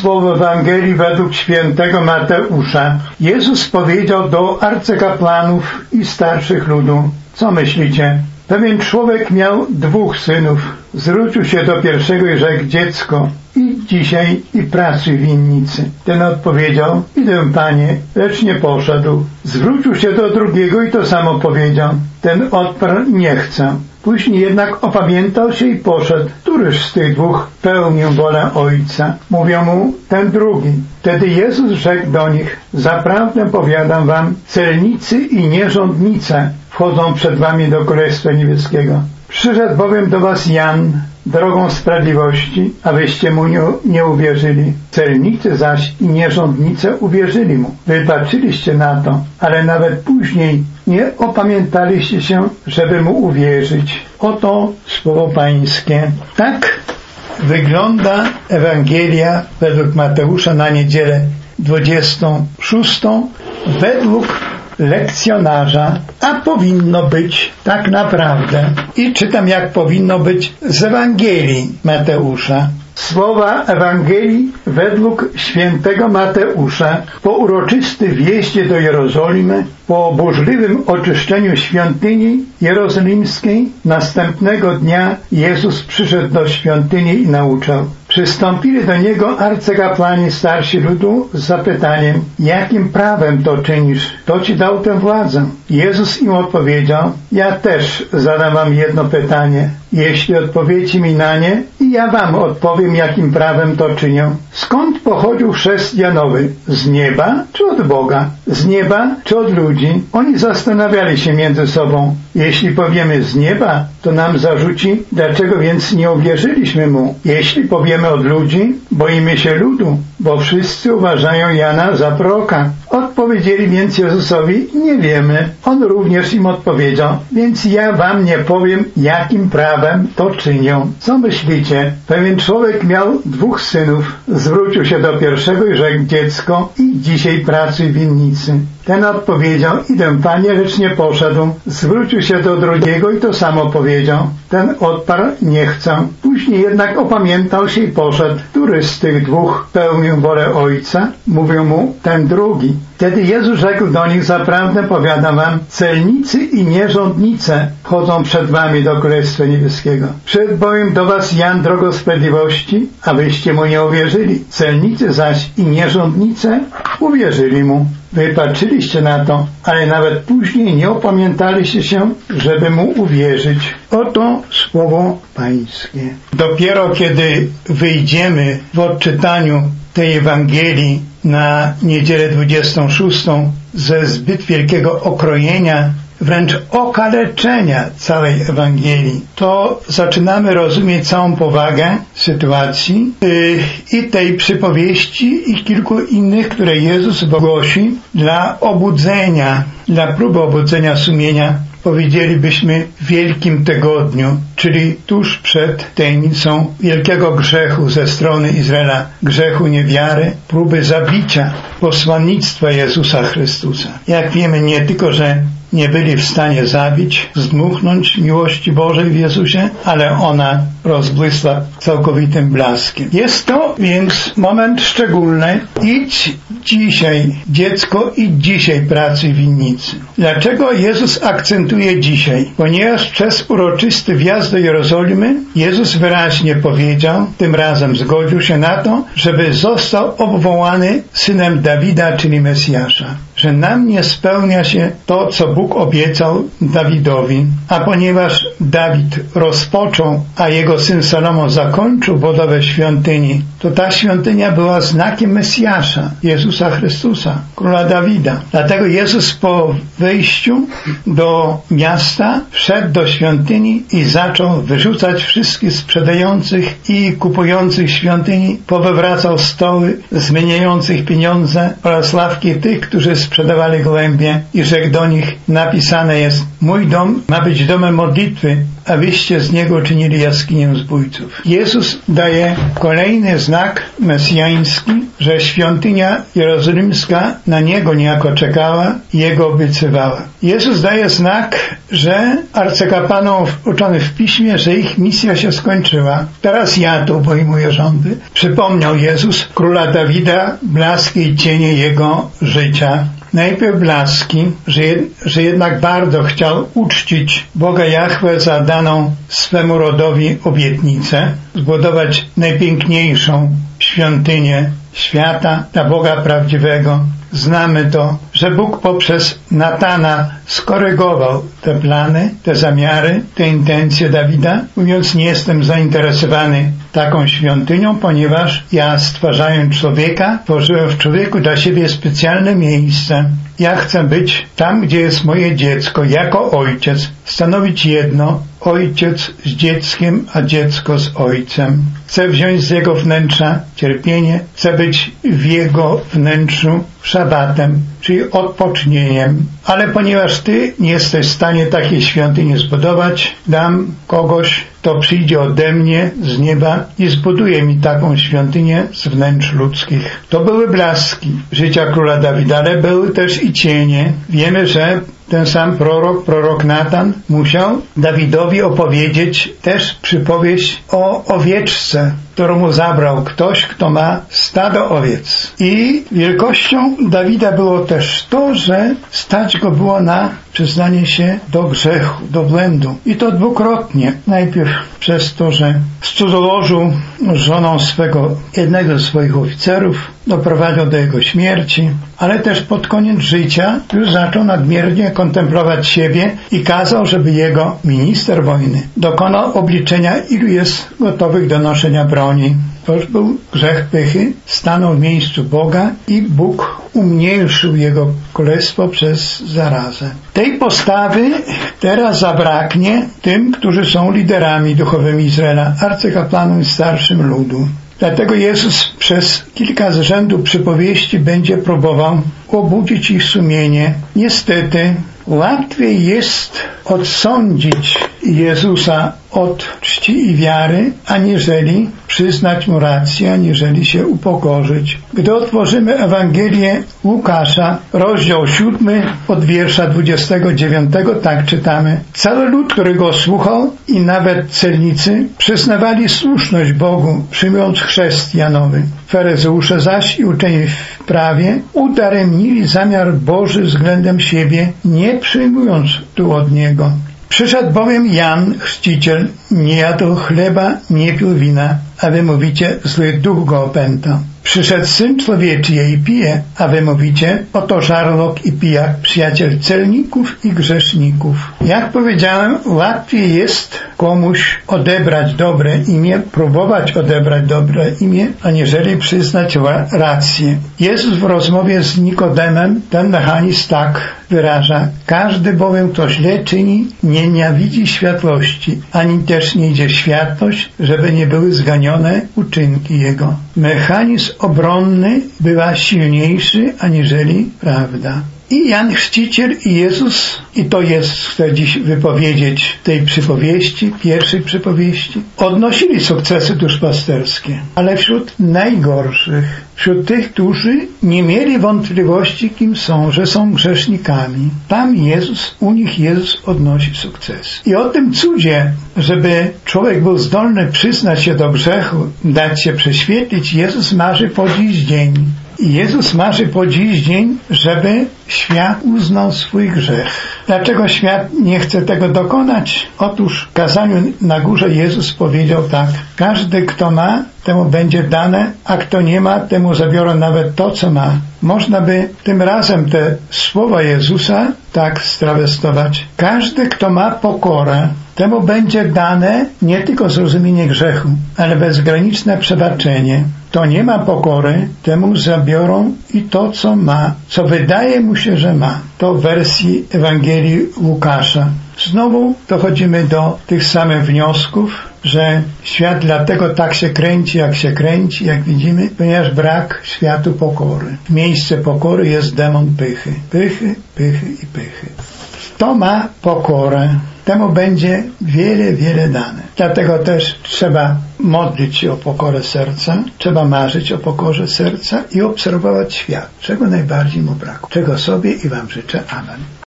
Słowo Ewangelii według świętego Mateusza. Jezus powiedział do arcykapłanów i starszych ludu: co myślicie? Pewien człowiek miał 2 synów. Zwrócił się do pierwszego i rzekł: dziecko, idź dzisiaj i pracuj w winnicy. Ten odpowiedział: idę, panie, lecz nie poszedł. Zwrócił się do drugiego i to samo powiedział. Ten odparł: nie chcę. Później jednak opamiętał się i poszedł. Któryż z tych 2 pełnił wolę Ojca? Mówią mu: ten drugi. Wtedy Jezus rzekł do nich: zaprawdę powiadam wam, celnicy i nierządnice wchodzą przed wami do Królestwa Niebieskiego. Przyszedł bowiem do was Jan drogą sprawiedliwości, a wyście mu nie uwierzyli. Celnicy zaś i nierządnice uwierzyli mu. Wy patrzyliście na to, ale nawet później nie opamiętaliście się, żeby mu uwierzyć. Oto słowo Pańskie. Tak wygląda Ewangelia według Mateusza na niedzielę 26 według lekcjonarza, a powinno być tak naprawdę. I czytam, jak powinno być z Ewangelii Mateusza. Słowa Ewangelii według świętego Mateusza. Po uroczystym wjeździe do Jerozolimy, po burzliwym oczyszczeniu świątyni jerozolimskiej, następnego dnia Jezus przyszedł do świątyni i nauczał. Przystąpili do Niego arcykapłani starsi ludu z zapytaniem: jakim prawem to czynisz? Kto Ci dał tę władzę? Jezus im odpowiedział: ja też zadam wam jedno pytanie. Jeśli odpowiecie mi na nie, i ja wam odpowiem, jakim prawem to czynię. Skąd pochodził chrzest Janowy? Z nieba czy od Boga? Z nieba czy od ludzi? Oni zastanawiali się między sobą. Jeśli powiemy z nieba, to nam zarzuci: dlaczego więc nie uwierzyliśmy mu? Jeśli powiemy od ludzi, boimy się ludu, bo wszyscy uważają Jana za proroka. Odpowiedzieli więc Jezusowi: nie wiemy. On również im odpowiedział: więc ja wam nie powiem, jakim prawem to czynię. Co myślicie? Pewien człowiek miał 2 synów. Zwrócił się do pierwszego i rzekł: dziecko, idź dzisiaj pracuj w winnicy. Ten odpowiedział: idę, panie, lecz nie poszedł. Zwrócił się do drugiego i to samo powiedział. Ten odparł: nie chcę. Później jednak opamiętał się i poszedł. Który z tych 2 pełnił wolę Ojca? Mówią mu: ten drugi. Wtedy Jezus rzekł do nich: zaprawdę powiadam wam, celnicy i nierządnice chodzą przed wami do Królestwa Niebieskiego. Przyszedł bowiem do was Jan drogą sprawiedliwości, a wyście mu nie uwierzyli. Celnicy zaś i nierządnice uwierzyli mu. Wy patrzyliście na to, ale nawet później nie opamiętaliście się, żeby mu uwierzyć. Oto słowo Pańskie. Dopiero kiedy wyjdziemy w odczytaniu tej Ewangelii na niedzielę 26 ze zbyt wielkiego okrojenia, wręcz okaleczenia całej Ewangelii, to zaczynamy rozumieć całą powagę sytuacji i tej przypowieści i kilku innych, które Jezus głosi dla obudzenia, dla próby obudzenia sumienia, powiedzielibyśmy, w Wielkim Tygodniu, czyli tuż przed tajemnicą wielkiego grzechu ze strony Izraela, grzechu niewiary, próby zabicia posłannictwa Jezusa Chrystusa. Jak wiemy, nie tylko, że nie byli w stanie zabić, zdmuchnąć miłości Bożej w Jezusie, ale ona rozbłysła całkowitym blaskiem. Jest to więc moment szczególny. Idź dzisiaj, dziecko, idź dzisiaj pracuj w winnicy. Dlaczego Jezus akcentuje dzisiaj? Ponieważ przez uroczysty wjazd do Jerozolimy Jezus wyraźnie powiedział, tym razem zgodził się na to, żeby został obwołany synem Dawida, czyli Mesjasza. Że nam nie spełnia się to, co Bóg obiecał Dawidowi, a ponieważ Dawid rozpoczął, a jego syn Salomon zakończył budowę świątyni, to ta świątynia była znakiem Mesjasza, Jezusa Chrystusa, króla Dawida. Dlatego Jezus po wejściu do miasta wszedł do świątyni i zaczął wyrzucać wszystkich sprzedających i kupujących świątyni, powywracał stoły zmieniających pieniądze oraz ławki tych, którzy sprzedawali gołębie, i rzekł do nich: napisane jest: mój dom ma być domem modlitwy, a wyście z niego czynili jaskinię zbójców. Jezus daje kolejny znak mesjański, że świątynia jerozolimska na niego niejako czekała i jego obiecywała. Jezus daje znak, że arcykapłanom uczonych w piśmie, że ich misja się skończyła. Teraz ja tu pojmuję rządy. Przypomniał Jezus króla Dawida blaski i cienie jego życia. Najpierw blaski, że jednak bardzo chciał uczcić Boga Jahwe za daną swemu rodowi obietnicę, zbudować najpiękniejszą świątynię świata dla Boga prawdziwego. Znamy to, że Bóg poprzez Natana skorygował te plany, te zamiary, te intencje Dawida, mówiąc: nie jestem zainteresowany taką świątynią, ponieważ ja, stwarzając człowieka, tworzyłem w człowieku dla siebie specjalne miejsce. Ja chcę być tam, gdzie jest moje dziecko, jako ojciec, stanowić jedno, ojciec z dzieckiem, a dziecko z ojcem. Chcę wziąć z jego wnętrza cierpienie, chcę być w jego wnętrzu szabatem, czyli odpocznieniem. Ale ponieważ Ty nie jesteś w stanie takiej świątyni zbudować, dam kogoś, kto przyjdzie ode mnie z nieba i zbuduje mi taką świątynię z wnętrz ludzkich. To były blaski życia króla Dawida, ale były też i cienie. Wiemy, że ten sam prorok Natan musiał Dawidowi opowiedzieć też przypowieść o owieczce, którą mu zabrał ktoś, kto ma stado owiec. I wielkością Dawida było też to, że stać go było na przyznanie się do grzechu, do błędu. I to dwukrotnie. Najpierw przez to, że cudzołożył żoną jednego ze swoich oficerów, doprowadził do jego śmierci, ale też pod koniec życia już zaczął nadmiernie kontemplować siebie i kazał, żeby jego minister wojny dokonał obliczenia, ilu jest gotowych do noszenia broni. To już był grzech pychy, stanął w miejscu Boga i Bóg umniejszył jego królestwo przez zarazę. Tej postawy teraz zabraknie tym, którzy są liderami duchowymi Izraela, arcykapłanom i starszym ludu. Dlatego Jezus przez kilka z rzędu przypowieści będzie próbował obudzić ich sumienie. Niestety łatwiej jest odsądzić Jezusa od czci i wiary, aniżeli przyznać Mu rację, aniżeli się upokorzyć. Gdy otworzymy Ewangelię Łukasza, rozdział 7, od wiersza 29, tak czytamy: cały lud, który Go słuchał, i nawet celnicy przyznawali słuszność Bogu, przyjmując chrzest Janowy. Faryzeusze zaś i uczeni w prawie udaremnili zamiar Boży względem siebie, nie przyjmując tu od Niego. Przyszedł bowiem Jan Chrzciciel, nie jadł chleba, nie pił wina, a wy mówicie, zły duch go opęta. Przyszedł Syn Człowieczy, je i pije, a wy mówicie, oto żarłok i pijak, przyjaciel celników i grzeszników. Jak powiedziałem, łatwiej jest komuś odebrać dobre imię, próbować odebrać dobre imię, aniżeli przyznać rację. Jezus w rozmowie z Nikodemem ten mechanizm tak wyraża: każdy bowiem, kto źle czyni, nie nienawidzi światłości, ani też nie idzie w światłość, żeby nie były zganione uczynki jego. Mechanizm obronny bywa silniejszy aniżeli prawda. I Jan Chrzciciel i Jezus, i to chcę dziś wypowiedzieć tej przypowieści, pierwszej przypowieści, odnosili sukcesy duszpasterskie, ale wśród najgorszych, wśród tych, którzy nie mieli wątpliwości, kim są, że są grzesznikami. U nich Jezus odnosi sukces. I o tym cudzie, żeby człowiek był zdolny przyznać się do grzechu, dać się prześwietlić, Jezus marzy po dziś dzień. I Jezus marzy po dziś dzień, żeby świat uznał swój grzech. Dlaczego świat nie chce tego dokonać? Otóż w kazaniu na górze Jezus powiedział tak: każdy, kto ma, temu będzie dane, a kto nie ma, temu zabiorą nawet to, co ma. Można by tym razem te słowa Jezusa tak strawestować: każdy, kto ma pokorę, temu będzie dane nie tylko zrozumienie grzechu, ale bezgraniczne przebaczenie. Kto nie ma pokory, temu zabiorą i to, co ma, co wydaje mu się, że ma. To w wersji Ewangelii Łukasza. Znowu dochodzimy do tych samych wniosków, że świat dlatego tak się kręci, jak widzimy, ponieważ brak światu pokory. W miejsce pokory jest demon pychy. Pychy, pychy i pychy. Kto ma pokorę? temu będzie wiele, wiele dane. Dlatego też trzeba modlić się o pokorę serca, trzeba marzyć o pokorze serca i obserwować świat, czego najbardziej mu brakuje. Czego sobie i wam życzę. Amen.